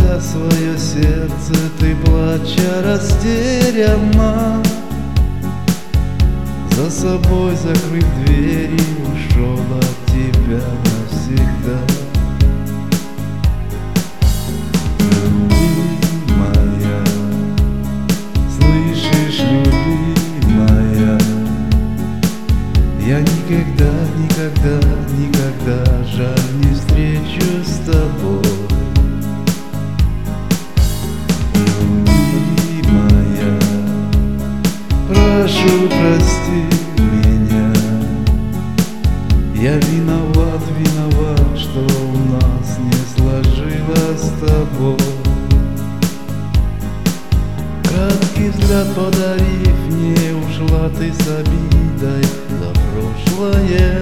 за свое сердце ты, плача растеряна, за собой закрыв двери, ушел от тебя навсегда. Любимая, слышишь, любимая, я никогда, никогда, никогда жаль не встречу с тобой. Любимая, прошу, прости меня, я виноват, виноват, что у нас не сложилось с тобой. Краткий взгляд подарив мне, ушла ты с обидой за прошлое.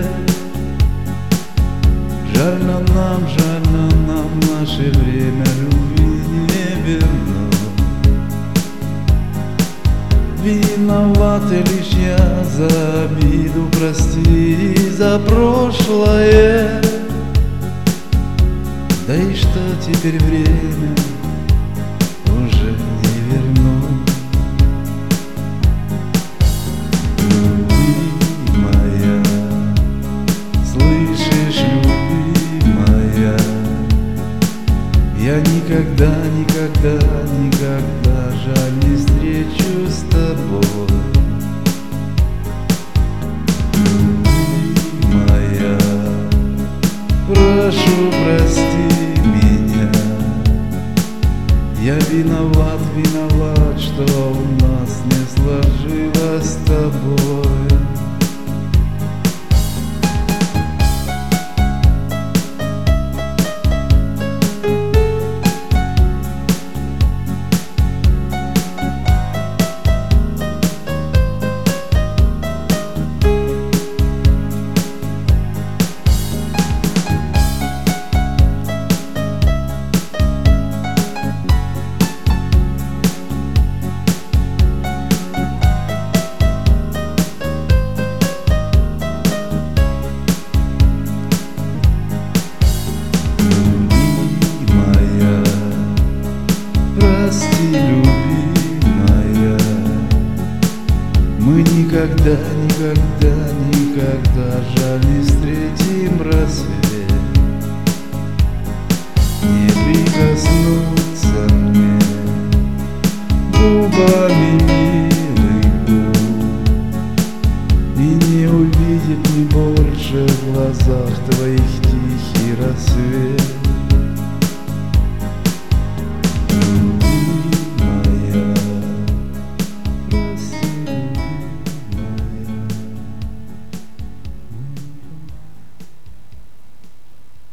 Жаль нам, наше время любви не вернуть. Виноват лишь я за обиду, прости за прошлое. Да и что теперь время уже не вернуть. Любимая, слышишь, любимая, я никогда, никогда, никогда жаль не встречу с тобой. Любимая, прошу, прости меня, я виноват, виноват, что у нас не сложилось с тобой. Прости, любимая, мы никогда, никогда, никогда жаль не встретим рассвет. Не прикоснуться мне губами милых губ и не увидеть ни больше в глазах твоих тихий рассвет.